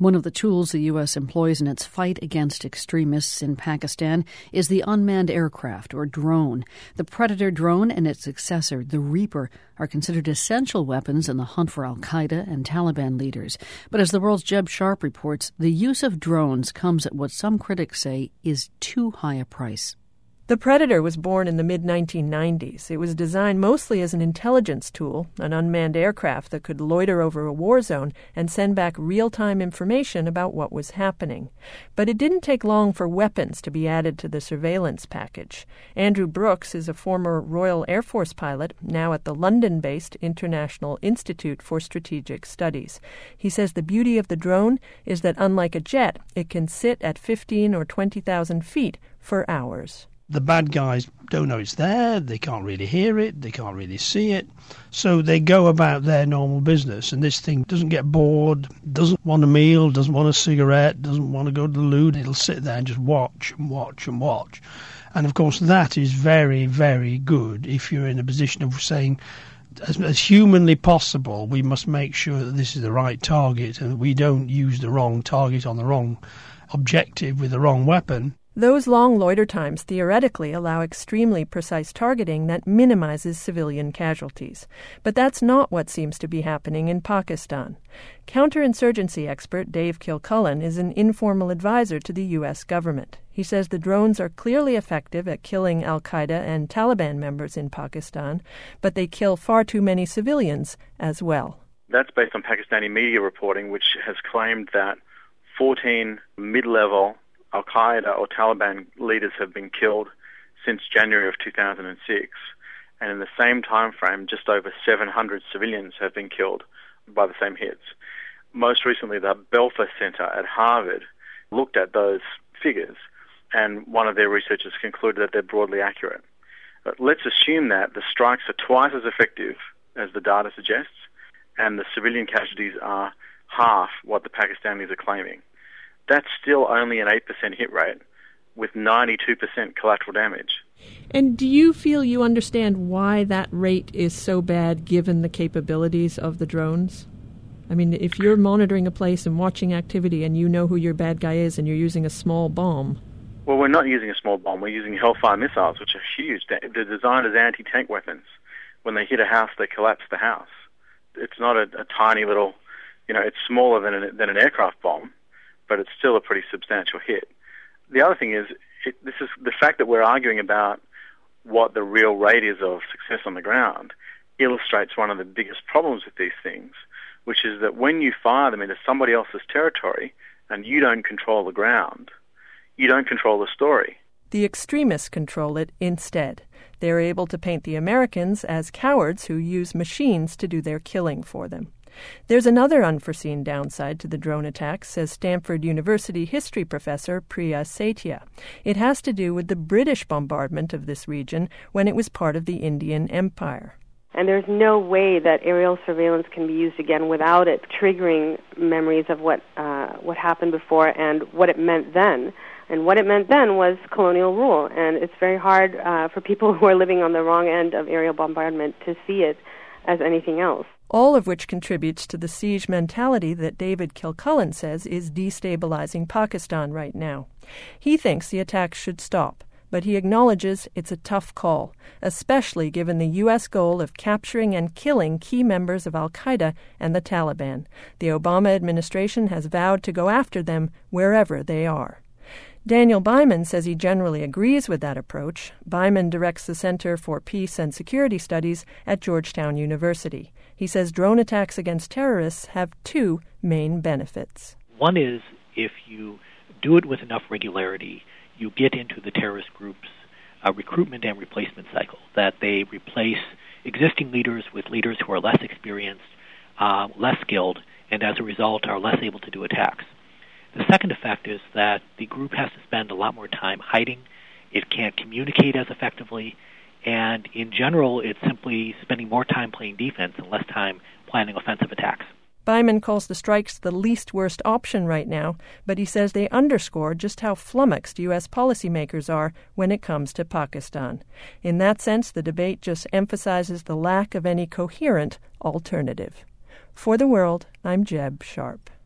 One of the tools the U.S. employs in its fight against extremists in Pakistan is the unmanned aircraft, or drone. The Predator drone and its successor, the Reaper, are considered essential weapons in the hunt for al-Qaeda and Taliban leaders. But as the world's Jeb Sharp reports, the use of drones comes at what some critics say is too high a price. The Predator was born in the mid-1990s. It was designed mostly as an intelligence tool, an unmanned aircraft that could loiter over a war zone and send back real-time information about what was happening. But it didn't take long for weapons to be added to the surveillance package. Andrew Brooks is a former Royal Air Force pilot, now at the London-based International Institute for Strategic Studies. He says the beauty of the drone is that, unlike a jet, it can sit at 15 or 20,000 feet for hours. The bad guys don't know it's there, they can't really hear it, they can't really see it, so they go about their normal business, and this thing doesn't get bored, doesn't want a meal, doesn't want a cigarette, doesn't want to go to the loo. It'll sit there and just watch and watch and watch. And of course that is very, very good if you're in a position of saying, as humanly possible, we must make sure that this is the right target and we don't use the wrong target on the wrong objective with the wrong weapon. Those long loiter times theoretically allow extremely precise targeting that minimizes civilian casualties. But that's not what seems to be happening in Pakistan. Counterinsurgency expert Dave Kilcullen is an informal advisor to the U.S. government. He says the drones are clearly effective at killing al-Qaeda and Taliban members in Pakistan, but they kill far too many civilians as well. That's based on Pakistani media reporting, which has claimed that 14 mid-level al-Qaeda or Taliban leaders have been killed since January of 2006. And in the same time frame, just over 700 civilians have been killed by the same hits. Most recently, the Belfer Center at Harvard looked at those figures, and one of their researchers concluded that they're broadly accurate. But let's assume that the strikes are twice as effective as the data suggests, and the civilian casualties are half what the Pakistanis are claiming. That's still only an 8% hit rate with 92% collateral damage. And do you feel you understand why that rate is so bad given the capabilities of the drones? I mean, if you're monitoring a place and watching activity and you know who your bad guy is and you're using a small bomb. Well, we're not using a small bomb. We're using Hellfire missiles, which are huge. They're designed as anti-tank weapons. When they hit a house, they collapse the house. It's not a tiny little, it's smaller than an aircraft bomb, but it's still a pretty substantial hit. The other thing is, this is the fact that we're arguing about what the real rate is of success on the ground illustrates one of the biggest problems with these things, which is that when you fire them into somebody else's territory and you don't control the ground, you don't control the story. The extremists control it instead. They're able to paint the Americans as cowards who use machines to do their killing for them. There's another unforeseen downside to the drone attacks, says Stanford University history professor Priya Satia. It has to do with the British bombardment of this region when it was part of the Indian Empire. And there's no way that aerial surveillance can be used again without it triggering memories of what happened before and what it meant then. And what it meant then was colonial rule. And it's very hard for people who are living on the wrong end of aerial bombardment to see it as anything else. All of which contributes to the siege mentality that David Kilcullen says is destabilizing Pakistan right now. He thinks the attacks should stop, but he acknowledges it's a tough call, especially given the U.S. goal of capturing and killing key members of al-Qaeda and the Taliban. The Obama administration has vowed to go after them wherever they are. Daniel Byman says he generally agrees with that approach. Byman directs the Center for Peace and Security Studies at Georgetown University. He says drone attacks against terrorists have two main benefits. One is if you do it with enough regularity, you get into the terrorist group's recruitment and replacement cycle, that they replace existing leaders with leaders who are less experienced, less skilled, and as a result are less able to do attacks. The second effect is that the group has to spend a lot more time hiding. It can't communicate as effectively. And in general, it's simply spending more time playing defense and less time planning offensive attacks. Byman calls the strikes the least worst option right now, but he says they underscore just how flummoxed U.S. policymakers are when it comes to Pakistan. In that sense, the debate just emphasizes the lack of any coherent alternative. For The World, I'm Jeb Sharp.